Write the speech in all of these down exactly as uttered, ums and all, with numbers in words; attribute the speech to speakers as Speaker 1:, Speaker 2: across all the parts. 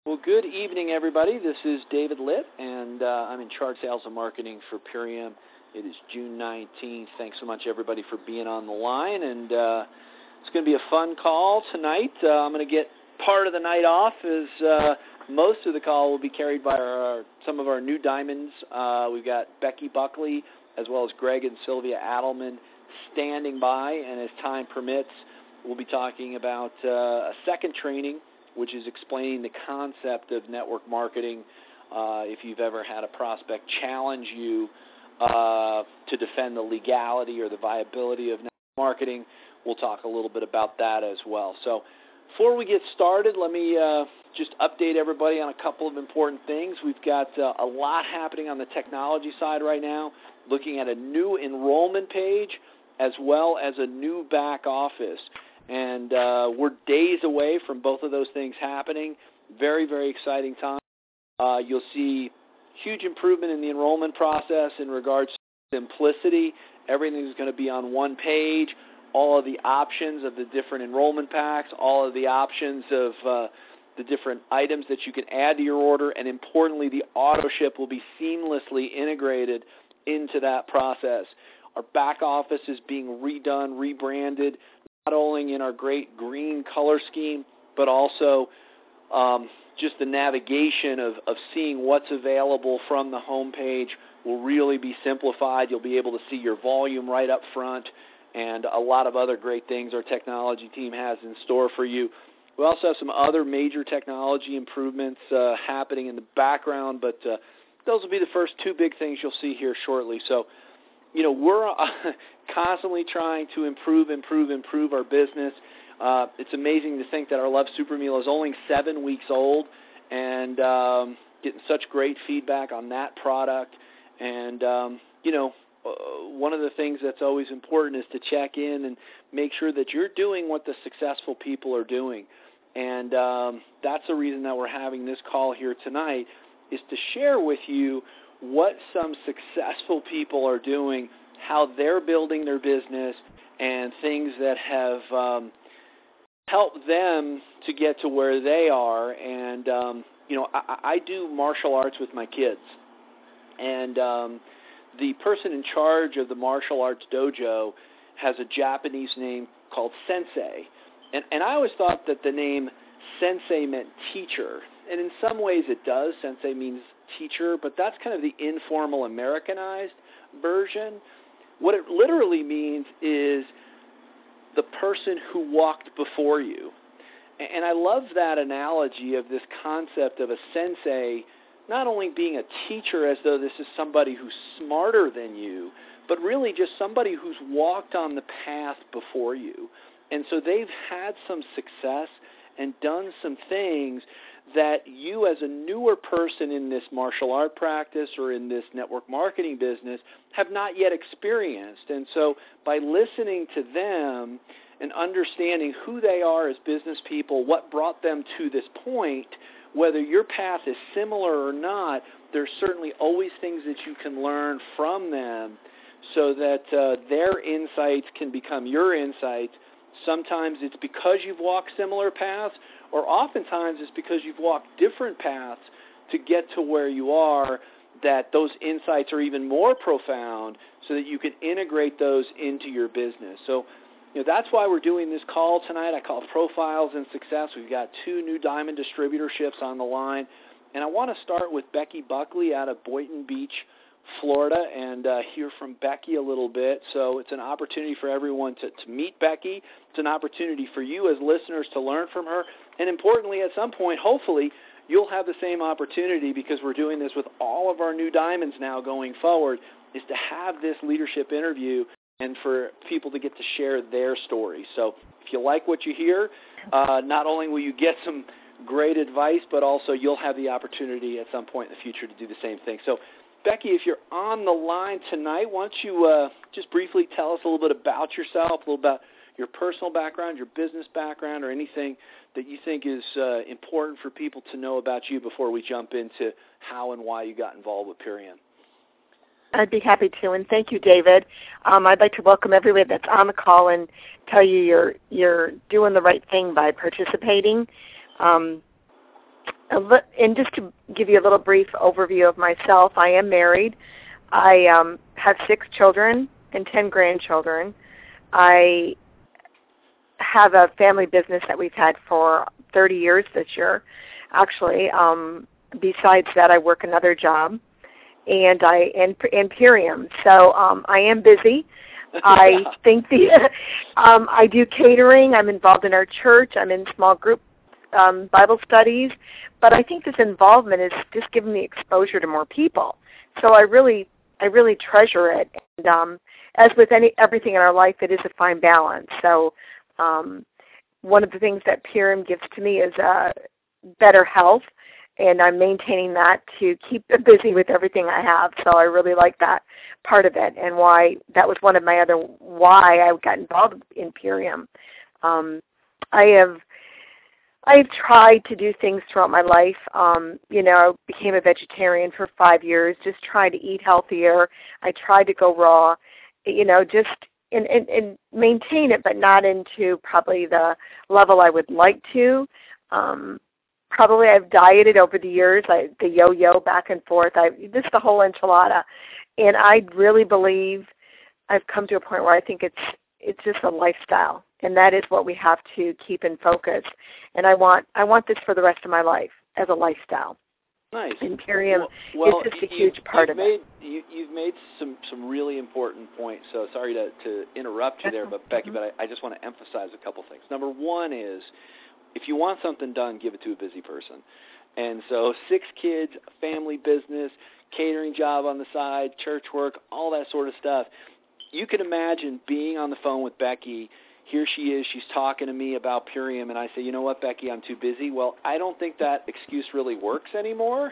Speaker 1: Well, good evening, everybody. This is David Litt, and uh, I'm in charge of sales and marketing for Purium. It is June nineteenth. Thanks so much, everybody, for being on the line, and uh, it's going to be a fun call tonight. Uh, I'm going to get part of the night off, as uh, most of the call will be carried by our, some of our new diamonds. Uh, we've got Becky Buckley, as well as Greg and Sylvia Adelman standing by, and as time permits, we'll be talking about uh, a second training, which is explaining the concept of network marketing. Uh, if you've ever had a prospect challenge you uh, to defend the legality or the viability of network marketing, we'll talk a little bit about that as well. So before we get started, let me uh, just update everybody on a couple of important things. We've got uh, a lot happening on the technology side right now, looking at a new enrollment page as well as a new back office. And uh, we're days away from both of those things happening. Very, very exciting time. Uh, you'll see huge improvement in the enrollment process in regards to simplicity. Everything is going to be on one page. All of the options of the different enrollment packs, all of the options of uh, the different items that you can add to your order, and importantly, the auto ship will be seamlessly integrated into that process. Our back office is being redone, rebranded, not only in our great green color scheme, but also um, just the navigation of, of seeing what's available from the home page will really be simplified. You'll be able to see your volume right up front and a lot of other great things our technology team has in store for you. We also have some other major technology improvements uh, happening in the background, but uh, those will be the first two big things you'll see here shortly. So, you know, we're uh, constantly trying to improve, improve, improve our business. Uh, it's amazing to think that our Love Super Meal is only seven weeks old and um, getting such great feedback on that product. And, um, you know, uh, one of the things that's always important is to check in and make sure that you're doing what the successful people are doing. And um, that's the reason that we're having this call here tonight, is to share with you what some successful people are doing, how they're building their business, and things that have um, helped them to get to where they are. And, um, you know, I, I do martial arts with my kids. And um, the person in charge of the martial arts dojo has a Japanese name called sensei. And, and I always thought that the name sensei meant teacher. And in some ways it does. Sensei means teacher, but that's kind of the informal Americanized version. What it literally means is the person who walked before you. And I love that analogy of this concept of a sensei not only being a teacher as though this is somebody who's smarter than you, but really just somebody who's walked on the path before you. And so they've had some success and done some things that you as a newer person in this martial art practice or in this network marketing business have not yet experienced. And so by listening to them and understanding who they are as business people, what brought them to this point, whether your path is similar or not, there's certainly always things that you can learn from them so that uh, their insights can become your insights. Sometimes it's because you've walked similar paths, or oftentimes it's because you've walked different paths to get to where you are, that those insights are even more profound so that you can integrate those into your business. So, you know, that's why we're doing this call tonight. I call it Profiles in Success. We've got two new diamond distributorships on the line. And I want to start with Becky Buckley out of Boynton Beach, Florida, and uh, hear from Becky a little bit. So it's an opportunity for everyone to, to meet Becky. It's an opportunity for you as listeners to learn from her. And importantly, at some point, hopefully, you'll have the same opportunity, because we're doing this with all of our new diamonds now going forward, is to have this leadership interview and for people to get to share their story. So if you like what you hear, uh, not only will you get some great advice, but also you'll have the opportunity at some point in the future to do the same thing. So Becky, if you're on the line tonight, why don't you uh, just briefly tell us a little bit about yourself, a little about your personal background, your business background, or anything that you think is uh, important for people to know about you before we jump into how and why you got involved with Purium.
Speaker 2: I'd be happy to, and thank you, David. Um, I'd like to welcome everybody that's on the call and tell you you're you're doing the right thing by participating. Um, a li- and just to give you a little brief overview of myself, I am married. I um, have six children and ten grandchildren. I have a family business that we've had for thirty years this year, actually. Um, besides that, I work another job, and I and Imperium. So um, I am busy. I think the um, I do catering. I'm involved in our church. I'm in small group um, Bible studies. But I think this involvement is just giving me exposure to more people. So I really, I really treasure it. And um, as with any everything in our life, it is a fine balance. So um, one of the things that Purium gives to me is uh, better health, and I'm maintaining that to keep busy with everything I have. So I really like that part of it, and why that was one of my other why I got involved in Purium. Um, I have I've tried to do things throughout my life. Um, you know, I became a vegetarian for five years, just trying to eat healthier. I tried to go raw, you know, just and, and, and maintain it, but not into probably the level I would like to. Um, probably I've dieted over the years, I, the yo-yo back and forth. I this is the whole enchilada, and I really believe I've come to a point where I think it's it's just a lifestyle, and that is what we have to keep in focus. And I want I want this for the rest of my life as a lifestyle.
Speaker 1: Nice.
Speaker 2: Imperium
Speaker 1: well, well,
Speaker 2: is just a
Speaker 1: you,
Speaker 2: huge part
Speaker 1: you've
Speaker 2: of
Speaker 1: made,
Speaker 2: it.
Speaker 1: You, you've made some, some really important points, so sorry to, to interrupt you there, but Becky,
Speaker 2: mm-hmm.
Speaker 1: but I, I just want to emphasize a couple things. Number one is, if you want something done, give it to a busy person. And so six kids, family business, catering job on the side, church work, all that sort of stuff. You can imagine being on the phone with Becky. Here she is, she's talking to me about Purium, and I say, you know what, Becky, I'm too busy. Well, I don't think that excuse really works anymore.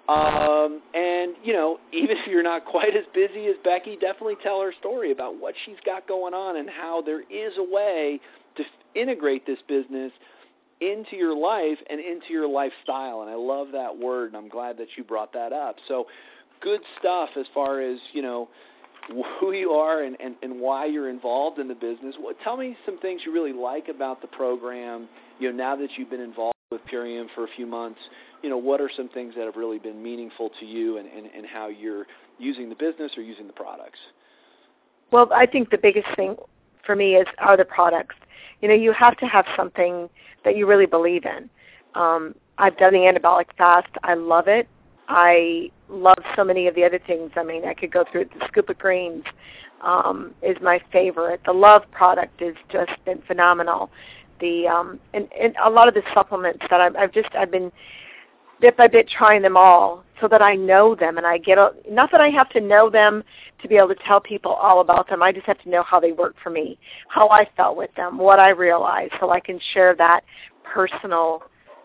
Speaker 1: Um, and, you know, even if you're not quite as busy as Becky, definitely tell her story about what she's got going on and how there is a way to integrate this business into your life and into your lifestyle. And I love that word, and I'm glad that you brought that up. So good stuff as far as, you know, who you are and, and, and why you're involved in the business. Well, tell me some things you really like about the program, you know, now that you've been involved with Purium for a few months. You know, what are some things that have really been meaningful to you and, and, and how you're using the business or using the products?
Speaker 2: Well, I think the biggest thing for me is are the products. You know, you have to have something that you really believe in. Um, I've done the anabolic fast. I love it. I love so many of the other things. I mean, I could go through it. The Scoop of Greens um, is my favorite. The Love product has just been phenomenal. The um, and, and a lot of the supplements that I've, I've just I've been bit by bit trying them all so that I know them, and I get a, not that I have to know them to be able to tell people all about them. I just have to know how they work for me, how I felt with them, what I realized, so I can share that personal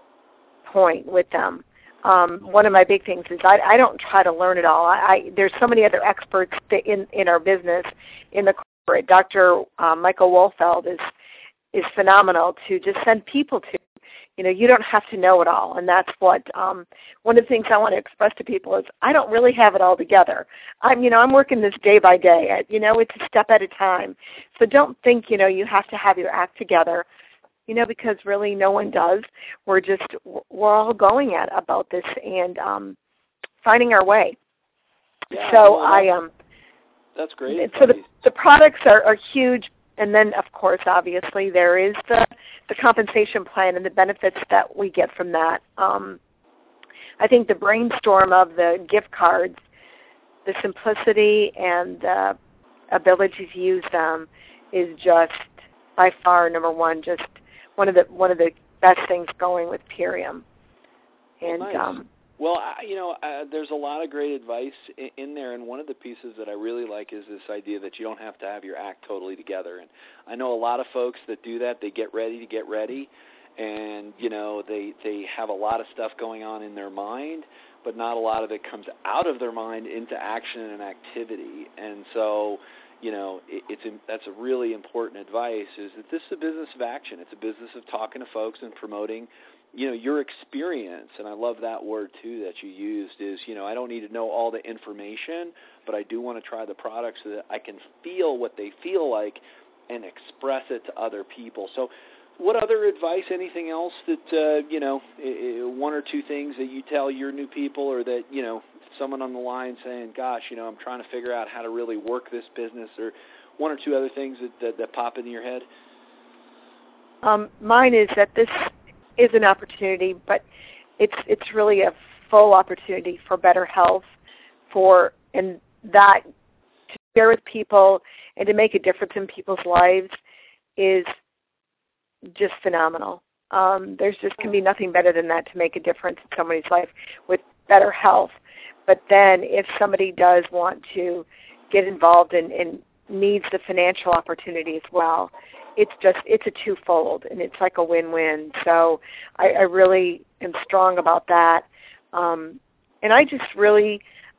Speaker 2: point with them. Um, one of my big things is I, I don't try to learn it all. I, I, there's so many other experts that in, in our business, in the corporate. Doctor Uh, Michael Wolfeld is is phenomenal to just send people to. You know, you don't have to know it all, and that's what um, one of the things I want to express to people is I don't really have it all together. I'm, you know, I'm working this day by day. I, you know, it's a step at a time. So don't think, you know, you have to have your act together. You know, because really no one does. We're just, we're all going at about this and um, finding our way.
Speaker 1: Yeah,
Speaker 2: so
Speaker 1: well,
Speaker 2: I um.
Speaker 1: That's great.
Speaker 2: So the, the products are, are huge, and then of course, obviously, there is the the compensation plan and the benefits that we get from that. Um, I think the brainstorm of the gift cards, the simplicity and the ability to use them is just by far number one. Just one of the one of the best things going with Purium. And
Speaker 1: well, nice.
Speaker 2: um,
Speaker 1: well, I, you know, uh, there's a lot of great advice in, in there, and one of the pieces that I really like is this idea that you don't have to have your act totally together. And I know a lot of folks that do that. They get ready to get ready, and you know, they they have a lot of stuff going on in their mind, but not a lot of it comes out of their mind into action and activity. And so, you know, it, it's that's a really important advice, is that this is a business of action. It's a business of talking to folks and promoting, you know, your experience. And I love that word, too, that you used is, you know, I don't need to know all the information, but I do want to try the products so that I can feel what they feel like and express it to other people. So what other advice, anything else that, uh, you know, one or two things that you tell your new people, or that, you know, someone on the line saying, gosh, you know, I'm trying to figure out how to really work this business, or one or two other things that, that, that pop into your head?
Speaker 2: Um, mine is that this is an opportunity, but it's it's really a full opportunity for better health, for and that to share with people and to make a difference in people's lives is just phenomenal. Um, there's just can be nothing better than that, to make a difference in somebody's life with better health. But then if somebody does want to get involved and, and needs the financial opportunity as well, it's just, it's a twofold, and it's like a win-win. So I, I really am strong about that. Um, and I just really,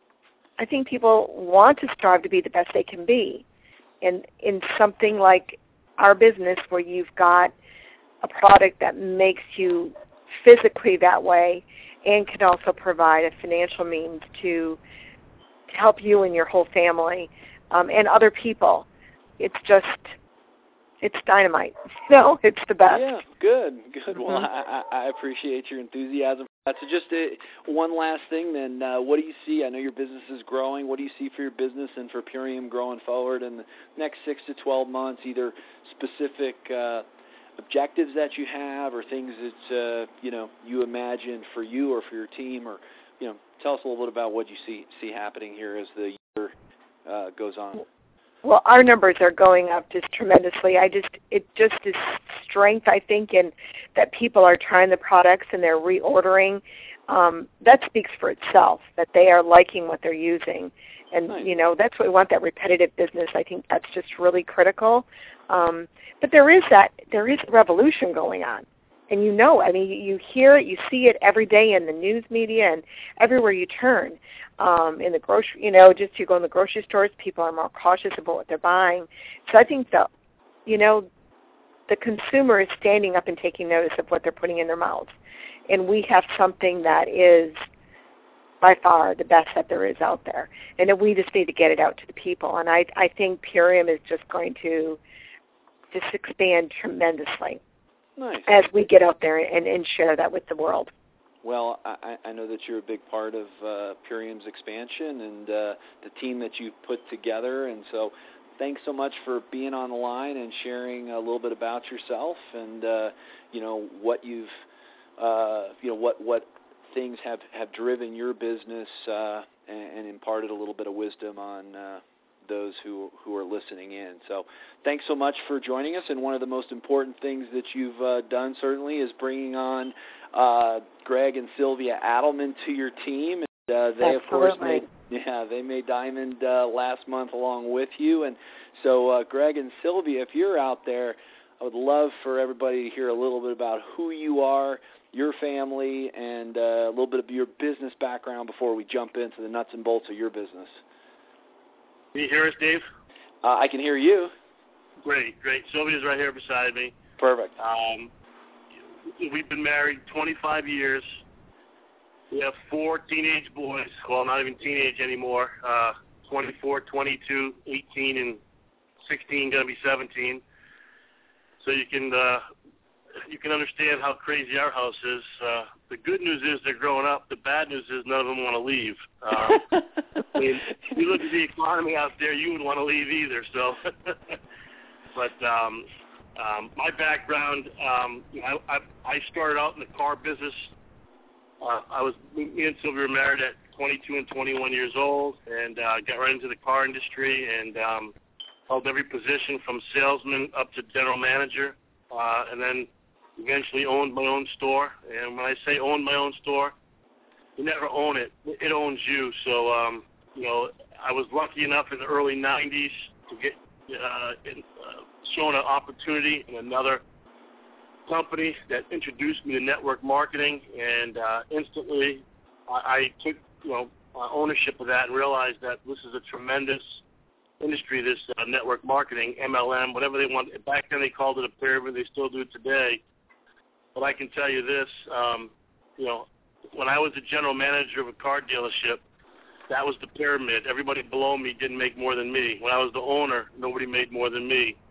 Speaker 2: I think people want to strive to be the best they can be. And in something like our business, where you've got a product that makes you physically that way and can also provide a financial means to, to help you and your whole family um, and other people, it's just, it's dynamite. You know, it's the best.
Speaker 1: Yeah, good, good. Well,
Speaker 2: Mm-hmm.
Speaker 1: I, I appreciate your enthusiasm. So just uh, one last thing then, uh, what do you see? I know your business is growing. What do you see for your business and for Purium growing forward in the next six to twelve months, either specific uh, objectives that you have or things that, uh, you know, you imagine for you or for your team, or, you know, tell us a little bit about what you see see happening here as the year uh, goes on.
Speaker 2: Well, our numbers are going up just tremendously. I just, it just is strength, I think, in that people are trying the products and they're reordering. Um, that speaks for itself, that they are liking what they're using. And,
Speaker 1: Nice.
Speaker 2: you know, that's what we want, that repetitive business. I think that's just really critical. Um, but there is that, there is a revolution going on. And you know, I mean, you hear it, you see it every day in the news media and everywhere you turn. Um, in the grocery, you know, just you go in the grocery stores, people are more cautious about what they're buying. So I think the, you know, the consumer is standing up and taking notice of what they're putting in their mouths. And we have something that is by far the best that there is out there. And that we just need to get it out to the people. And I, I think Purium is just going to just expand tremendously.
Speaker 1: Nice.
Speaker 2: As we get out there and, and share that with the world.
Speaker 1: Well, I, I know that you're a big part of uh, Purium's expansion and uh, the team that you've put together, and so thanks so much for being on the line and sharing a little bit about yourself and uh, you know what you've uh, you know what what things have, have driven your business uh, and, and imparted a little bit of wisdom on Uh, those who who are listening in. So thanks so much for joining us, and one of the most important things that you've uh, done certainly is bringing on uh, Greg and Sylvia Adelman to your team. And, uh, they,
Speaker 2: Absolutely.
Speaker 1: of course, made, yeah, they made Diamond uh, last month along with you. And so, uh, Greg and Sylvia, if you're out there, I would love for everybody to hear a little bit about who you are, your family, and uh, a little bit of your business background before we jump into the nuts and bolts of your business.
Speaker 3: Can you hear us, Dave?
Speaker 1: Uh, I can hear you.
Speaker 3: Great, great. Sylvia's right here beside me.
Speaker 1: Perfect.
Speaker 3: Um, we've been married twenty-five years. We have four teenage boys. Well, not even teenage anymore. Uh, twenty-four, twenty-two, eighteen, and sixteen, going to be seventeen. So you can uh, you can understand how crazy our house is. Uh, the good news is they're growing up. The bad news is none of them want to leave. Um, I mean, if you look at the economy out there, you wouldn't want to leave either. So, but um, um, my background, um, I, I, I started out in the car business. Uh, I was me and Sylvia were married at twenty-two and twenty-one years old, and uh, got right into the car industry and um, held every position from salesman up to general manager, uh, and then eventually owned my own store. And when I say own my own store, you never own it. It owns you. So, um, you know, I was lucky enough in the early nineties to get uh, in, uh, shown an opportunity in another company that introduced me to network marketing, and uh, instantly I, I took, you know, uh, ownership of that and realized that this is a tremendous industry, this uh, network marketing, M L M, whatever they want. Back then they called it a pyramid. They still do it today. But I can tell you this, um, you know, when I was the general manager of a car dealership, that was the pyramid. Everybody below me didn't make more than me. When I was the owner, nobody made more than me.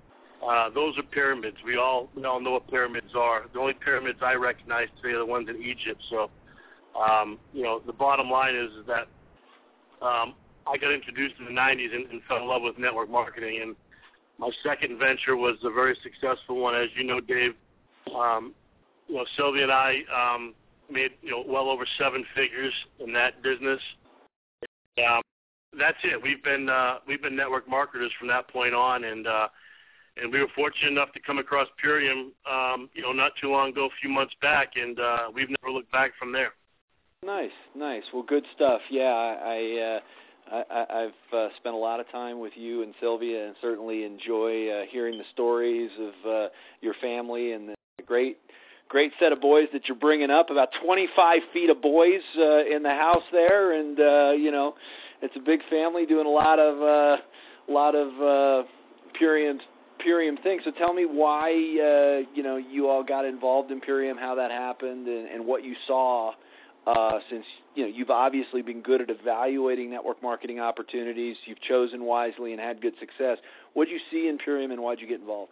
Speaker 3: Uh, those are pyramids. We all we all know what pyramids are. The only pyramids I recognize today are the ones in Egypt. So, um, you know, the bottom line is, is that um, I got introduced in the nineties and, and fell in love with network marketing. And my second venture was a very successful one. As you know, Dave, um, you know, Sylvia and I um, made, you know, well over seven figures in that business. Um, that's it. We've been uh, we've been network marketers from that point on, and uh, and we were fortunate enough to come across Purium, um, you know, not too long ago, a few months back, and uh, we've never looked back from there.
Speaker 1: Nice, nice. Well, good stuff. Yeah, I, uh, I I've uh, spent a lot of time with you and Sylvia, and certainly enjoy uh, hearing the stories of uh, your family and the great. Great set of boys that you're bringing up, about twenty-five feet of boys uh, in the house there, and uh, you know, it's a big family doing a lot of uh, a lot of uh, Purium Purium things. So tell me why uh, you know you all got involved in Purium, how that happened, and, and what you saw. Uh, since you know you've obviously been good at evaluating network marketing opportunities, you've chosen wisely and had good success. What did you see in Purium, and why did you get involved?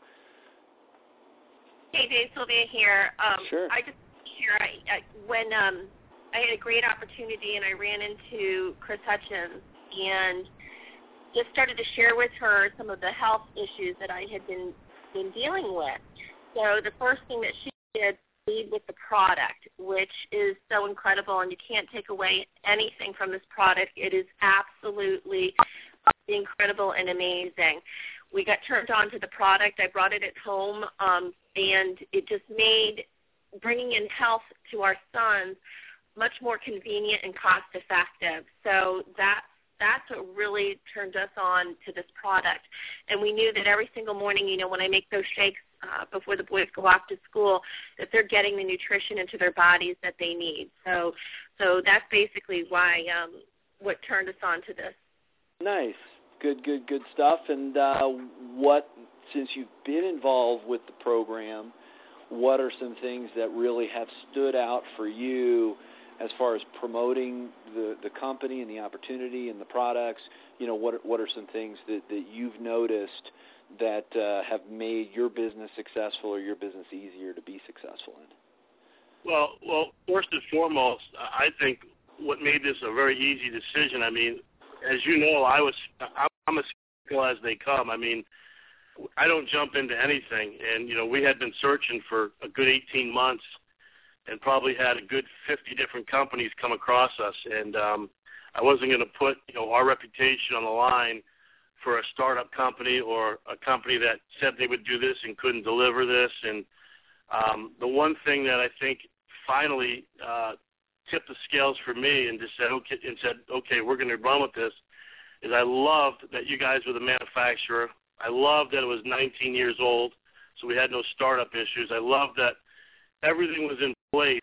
Speaker 4: Hey, Dave, Sylvia here. Um,
Speaker 1: sure.
Speaker 4: I just here I, I when um, I had a great opportunity and I ran into Chris Hutchins and just started to share with her some of the health issues that I had been been dealing with. So the first thing that she did, lead with the product, which is so incredible, and you can't take away anything from this product. It is absolutely incredible and amazing. We got turned on to the product. I brought it at home, um, and it just made bringing in health to our sons much more convenient and cost-effective. So that that's what really turned us on to this product. And we knew that every single morning, you know, when I make those shakes uh, before the boys go off to school, that they're getting the nutrition into their bodies that they need. So, so that's basically why um, what turned us on to this.
Speaker 1: Nice. Good, good, good stuff. And uh, what, since you've been involved with the program, what are some things that really have stood out for you as far as promoting the, the company and the opportunity and the products? You know, what what are some things that, that you've noticed that uh, have made your business successful or your business easier to be successful in?
Speaker 3: Well, well, first and foremost, I think what made this a very easy decision. I mean, as you know, I was I'm as skeptical as they come. I mean, I don't jump into anything, and you know, we had been searching for a good eighteen months, and probably had a good fifty different companies come across us, and um, I wasn't going to put you know our reputation on the line for a startup company or a company that said they would do this and couldn't deliver this. And um, the one thing that I think finally uh, tipped the scales for me and just said okay and said okay we're going to run with this is I loved that you guys were the manufacturer. I loved that it was nineteen years old, so we had no startup issues. I loved that everything was in place,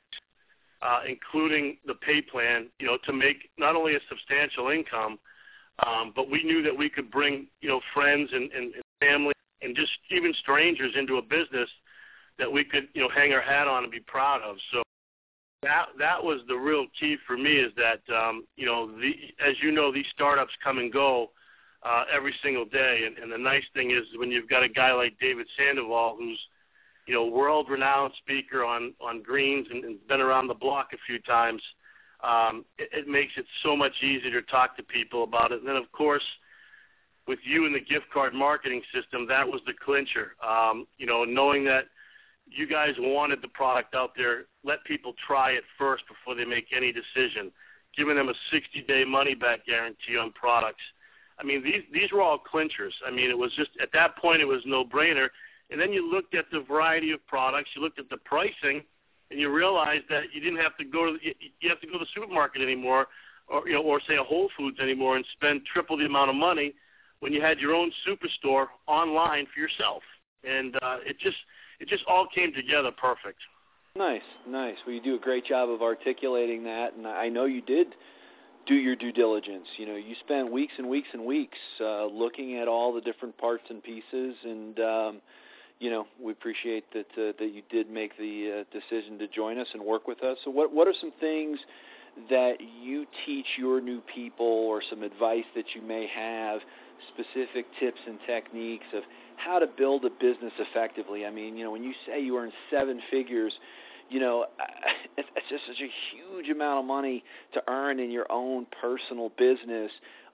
Speaker 3: uh, including the pay plan, you know, to make not only a substantial income, um, but we knew that we could bring, you know, friends and, and, and family and just even strangers into a business that we could, you know, hang our hat on and be proud of. So that that was the real key for me is that, um, you know, the, as you know, these startups come and go uh, every single day. And, and the nice thing is when you've got a guy like David Sandoval who's, you know, world-renowned speaker on, on greens and, and been around the block a few times, um, it, it makes it so much easier to talk to people about it. And then, of course, with you and the gift card marketing system, that was the clincher. Um, you know, knowing that you guys wanted the product out there, let people try it first before they make any decision, giving them a sixty-day money-back guarantee on products. I mean, these these were all clinchers. I mean, it was just, at that point, it was no-brainer. And then you looked at the variety of products, you looked at the pricing, and you realized that you didn't have to go to the, you have to go to the supermarket anymore, or you know, or say a Whole Foods anymore, and spend triple the amount of money when you had your own superstore online for yourself. And uh, it just it just all came together perfect.
Speaker 1: Nice, nice. Well, you do a great job of articulating that, and I know you did do your due diligence. You know, you spent weeks and weeks and weeks uh, looking at all the different parts and pieces, and um, you know, we appreciate that uh, that you did make the uh, decision to join us and work with us. So, what what are some things that you teach your new people, or some advice that you may have specific tips and techniques of how to build a business effectively. I mean, you know, when you say you earn seven figures, you know, it's just such a huge amount of money to earn in your own personal business.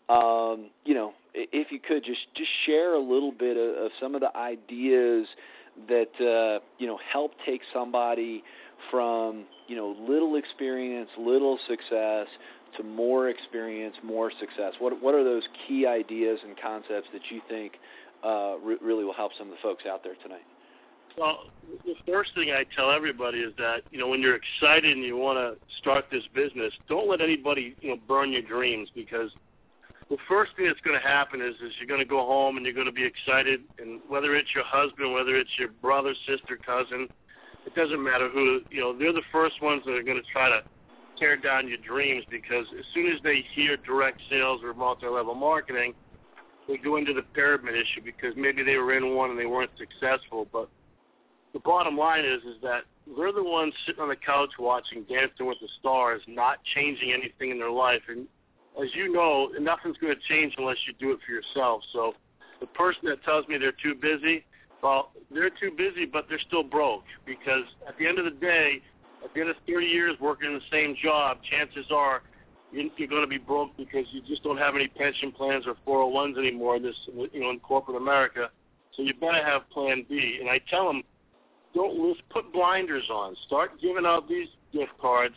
Speaker 1: Um, you know, if you could just, just share a little bit of, of some of the ideas that, uh, you know, help take somebody from, you know, little experience, little success to more experience, more success. What what are those key ideas and concepts that you think uh, re- really will help some of the folks out there tonight?
Speaker 3: Well, the first thing I tell everybody is that, you know, when you're excited and you want to start this business, don't let anybody, you know, burn your dreams, because the first thing that's going to happen is, is you're going to go home and you're going to be excited, and whether it's your husband, whether it's your brother, sister, cousin, it doesn't matter who, you know, they're the first ones that are going to try to tear down your dreams, because as soon as they hear direct sales or multi-level marketing, they go into the pyramid issue because maybe they were in one and they weren't successful. But the bottom line is is that they're the ones sitting on the couch watching Dancing with the Stars, not changing anything in their life. And as you know, nothing's going to change unless you do it for yourself. So the person that tells me they're too busy, well, they're too busy, but they're still broke, because at the end of the day, at the end of thirty years working in the same job, chances are you're going to be broke because you just don't have any pension plans or four oh ones anymore in this, you know, in corporate America. So you better have Plan B. And I tell them, don't list, put blinders on. Start giving out these gift cards.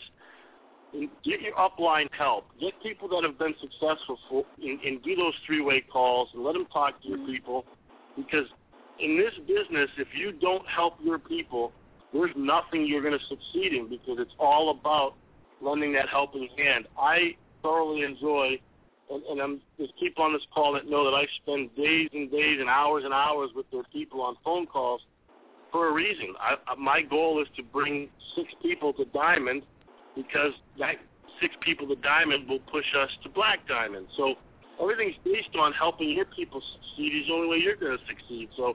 Speaker 3: And get your upline help. Get people that have been successful for, and, and do those three-way calls and let them talk to your people, because in this business, if you don't help your people, there's nothing you're going to succeed in, because it's all about lending that helping hand. I thoroughly enjoy, and, and I'm there's people on this call that know that I spend days and days and hours and hours with their people on phone calls for a reason. I, my goal is to bring six people to Diamond, because that six people to Diamond will push us to Black Diamond. So everything's based on helping your people succeed. It's the only way you're going to succeed. So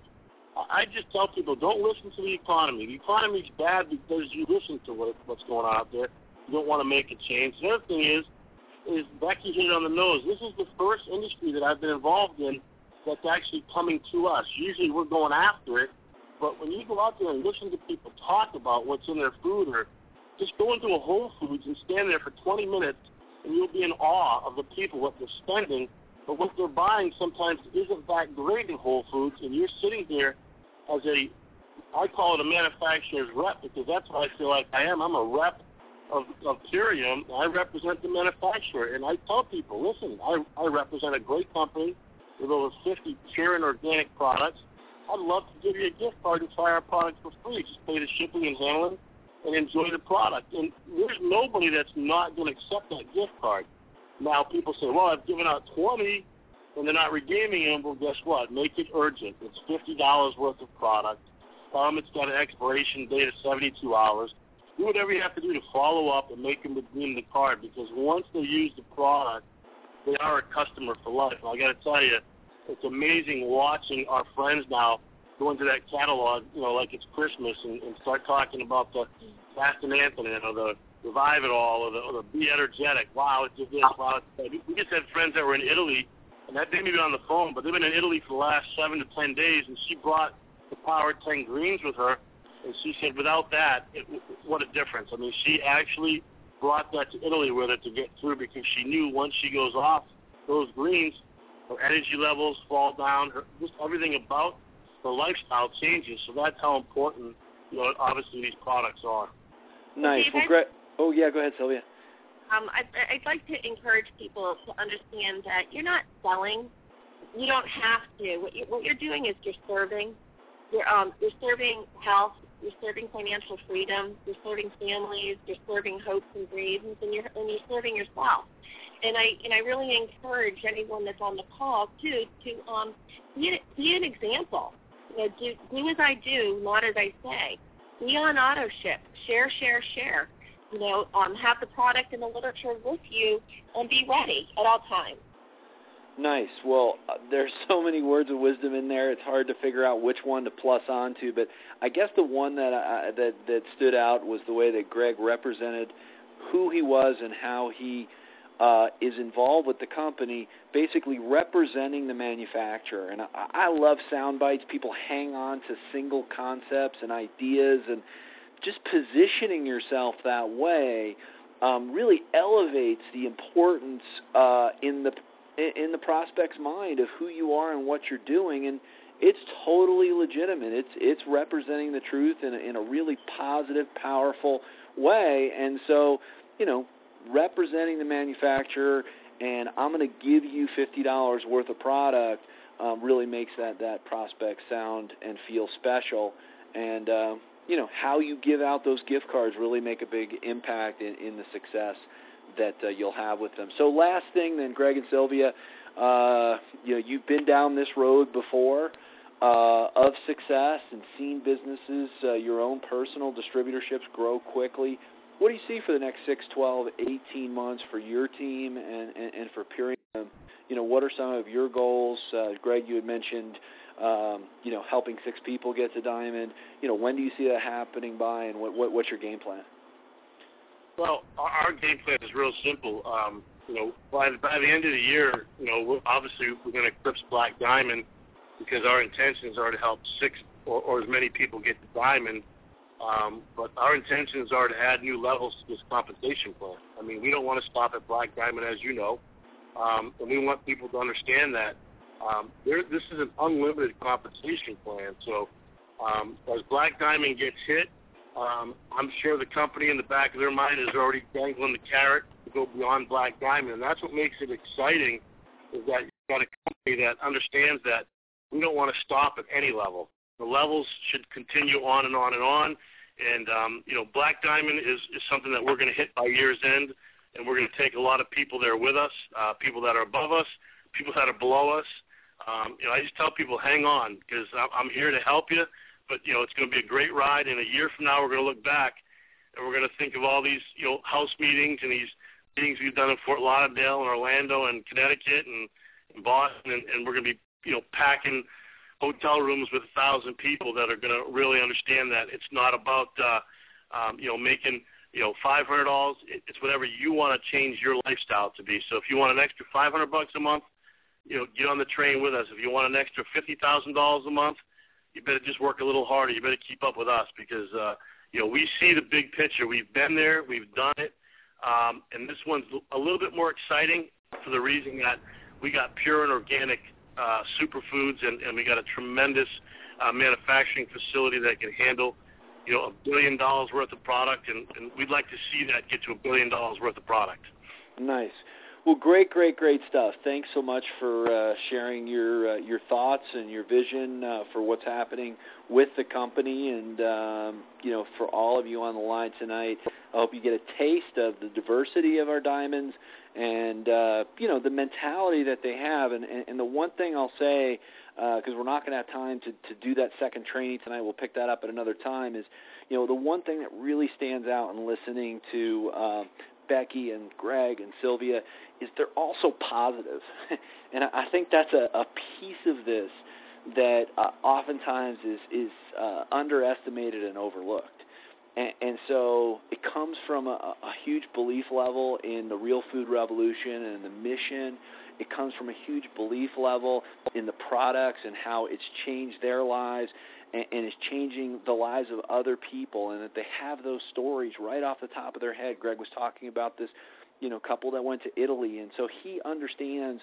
Speaker 3: I just tell people, don't listen to the economy. The economy's bad because you listen to what, what's going on out there. You don't want to make a change. The other thing is, is Becky hit it on the nose. This is the first industry that I've been involved in that's actually coming to us. Usually we're going after it, but when you go out there and listen to people talk about what's in their food, or just go into a Whole Foods and stand there for twenty minutes, and you'll be in awe of the people, what they're spending. But what they're buying sometimes isn't that great in Whole Foods, and you're sitting here as a, I call it a manufacturer's rep, because that's what I feel like I am. I'm a rep of, of Purium. I represent the manufacturer, and I tell people, listen, I, I represent a great company with over fifty pure and organic products. I'd love to give you a gift card and try our product for free. Just pay the shipping and handling and enjoy the product. And there's nobody that's not going to accept that gift card. Now, people say, well, I've given out twenty, and they're not redeeming them. Well, guess what? Make it urgent. It's fifty dollars worth of product. Um, it's got an expiration date of seventy-two hours. Do whatever you have to do to follow up and make them redeem the card, because once they use the product, they are a customer for life. And I got to tell you, it's amazing watching our friends now go into that catalog, you know, like it's Christmas, and, and start talking about the Fast and Antonin, or the Revive It All, or the, or the Be Energetic. Wow, it did this. Wow, it did. We just had friends that were in Italy, and that they may be on the phone, but they've been in Italy for the last seven to ten days, and she brought the Power ten Greens with her, and she said without that, it, what a difference. I mean, she actually brought that to Italy with her to get through, because she knew once she goes off those greens, her energy levels fall down, her, just everything about her lifestyle changes. So that's how important, you know, obviously these products are.
Speaker 1: Nice. Well, great. Oh, yeah, go ahead, Sylvia.
Speaker 4: Um, I, I'd like to encourage people to understand that you're not selling. You don't have to. What, you, what you're doing is you're serving. You're, um, you're serving health. You're serving financial freedom. You're serving families. You're serving hopes and dreams, and you're and you're serving yourself. And I and I really encourage anyone that's on the call too to um be, be an example. You know, do do as I do, not as I say. Be on auto ship. Share, share, share. You know, um, have the product and the literature with you, and be ready at all times.
Speaker 1: Nice. Well, uh, there's so many words of wisdom in there. It's hard to figure out which one to plus on to. But I guess the one that I, that that stood out was the way that Greg represented who he was and how he uh, is involved with the company, basically representing the manufacturer. And I, I love sound bites. People hang on to single concepts and ideas, and just positioning yourself that way um, really elevates the importance uh, in the in the prospect's mind of who you are and what you're doing. And it's totally legitimate. It's it's representing the truth in a, in a really positive, powerful way. And so, you know, representing the manufacturer and I'm going to give you fifty dollars worth of product um, really makes that, that prospect sound and feel special. And, uh, you know, how you give out those gift cards really make a big impact in, in the success that uh, you'll have with them. So last thing then, Greg and Sylvia, uh, you know, you've been down this road before uh, of success and seen businesses, uh, your own personal distributorships grow quickly. What do you see for the next six, twelve, eighteen months for your team and, and, and for Purion? You know, what are some of your goals? Uh, Greg, you had mentioned, um, you know, helping six people get to Diamond. You know, when do you see that happening by, and what, what what's your game plan?
Speaker 3: Well, our, our game plan is real simple. Um, you know, by the, by the end of the year, you know, we're, obviously we're going to eclipse Black Diamond because our intentions are to help six or, or as many people get to Diamond. Um, but our intentions are to add new levels to this compensation plan. I mean, we don't want to stop at Black Diamond, as you know, um, and we want people to understand that um, there, this is an unlimited compensation plan. So um, as Black Diamond gets hit, um, I'm sure the company in the back of their mind is already dangling the carrot to go beyond Black Diamond, and that's what makes it exciting is that you've got a company that understands that we don't want to stop at any level. The levels should continue on and on and on. And, um, you know, Black Diamond is, is something that we're going to hit by year's end, and we're going to take a lot of people there with us, uh, people that are above us, people that are below us. Um, you know, I just tell people, hang on, because I'm here to help you. But, you know, it's going to be a great ride. And a year from now, we're going to look back, and we're going to think of all these, you know, house meetings and these meetings we've done in Fort Lauderdale and Orlando and Connecticut and, and Boston, and, and we're going to be, you know, packing hotel rooms with a thousand people that are going to really understand that it's not about, uh, um, you know, making, you know, five hundred dollars. It's whatever you want to change your lifestyle to be. So if you want an extra five hundred bucks a month, you know, get on the train with us. If you want an extra fifty thousand dollars a month, you better just work a little harder. You better keep up with us because, uh, you know, we see the big picture. We've been there. We've done it. Um, and this one's a little bit more exciting for the reason that we got pure and organic Uh, superfoods, and, and we got a tremendous uh, manufacturing facility that can handle, you know, a billion dollars worth of product, and, and we'd like to see that get to a billion dollars worth of product.
Speaker 1: Nice. Well, great, great, great stuff. Thanks so much for uh, sharing your uh, your thoughts and your vision uh, for what's happening with the company, and um, you know, for all of you on the line tonight. I hope you get a taste of the diversity of our diamonds and, uh, you know, the mentality that they have. And, and, and the one thing I'll say, because uh, we're not going to have time to, to do that second training tonight, we'll pick that up at another time, is, you know, the one thing that really stands out in listening to uh, Becky and Greg and Sylvia is they're also positive. And I think that's a, a piece of this that uh, oftentimes is, is uh, underestimated and overlooked. And, and so it comes from a, a huge belief level in the real food revolution and the mission. It comes from a huge belief level in the products and how it's changed their lives and, and is changing the lives of other people, and that they have those stories right off the top of their head. Greg was talking about this, you know, couple that went to Italy, and so he understands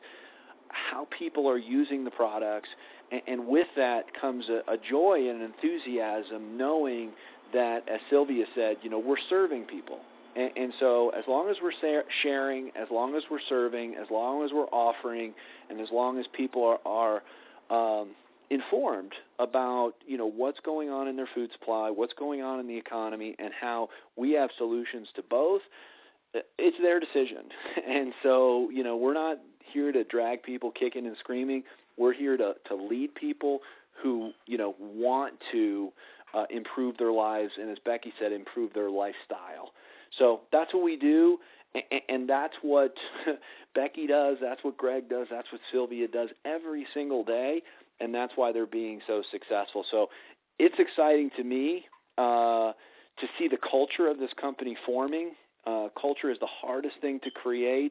Speaker 1: how people are using the products, and, and with that comes a, a joy and an enthusiasm knowing that, as Sylvia said, you know, we're serving people. And, and so as long as we're sharing, as long as we're serving, as long as we're offering, and as long as people are, are um, informed about, you know, what's going on in their food supply, what's going on in the economy, and how we have solutions to both, it's their decision. And so, you know, we're not here to drag people kicking and screaming. We're here to, to lead people who, you know, want to Uh, improve their lives, and as Becky said, improve their lifestyle. So that's what we do, and, and that's what Becky does, that's what Greg does, that's what Sylvia does every single day, and that's why they're being so successful. So it's exciting to me uh, to see the culture of this company forming. Uh, culture is the hardest thing to create,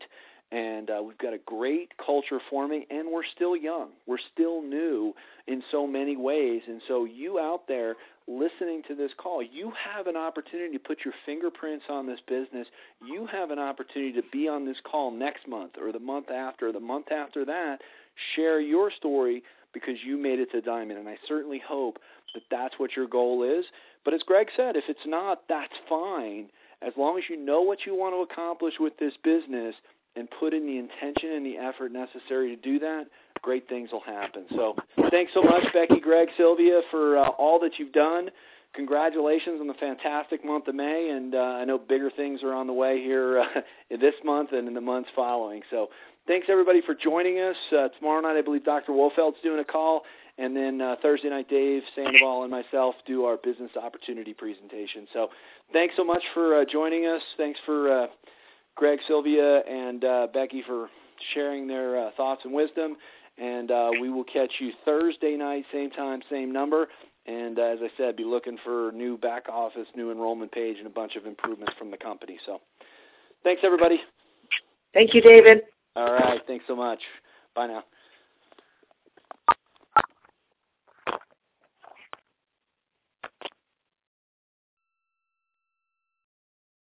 Speaker 1: And uh, we've got a great culture forming, and we're still young. We're still new in so many ways. And so you out there listening to this call, you have an opportunity to put your fingerprints on this business. You have an opportunity to be on this call next month or the month after or the month after that. Share your story because you made it to Diamond. And I certainly hope that that's what your goal is. But as Greg said, if it's not, that's fine. As long as you know what you want to accomplish with this business and put in the intention and the effort necessary to do that, great things will happen. So thanks so much, Becky, Greg, Sylvia, for uh, all that you've done. Congratulations on the fantastic month of May, and uh, I know bigger things are on the way here uh, this month and in the months following. So thanks, everybody, for joining us. Uh, tomorrow night, I believe Doctor Wolfeld's doing a call, and then uh, Thursday night, Dave Sandoval and myself do our business opportunity presentation. So thanks so much for uh, joining us. Thanks for uh, Greg, Sylvia, and uh, Becky for sharing their uh, thoughts and wisdom. And uh, we will catch you Thursday night, same time, same number. And uh, as I said, be looking for new back office, new enrollment page, and a bunch of improvements from the company. So thanks, everybody.
Speaker 2: Thank you, David.
Speaker 1: All right. Thanks so much. Bye now.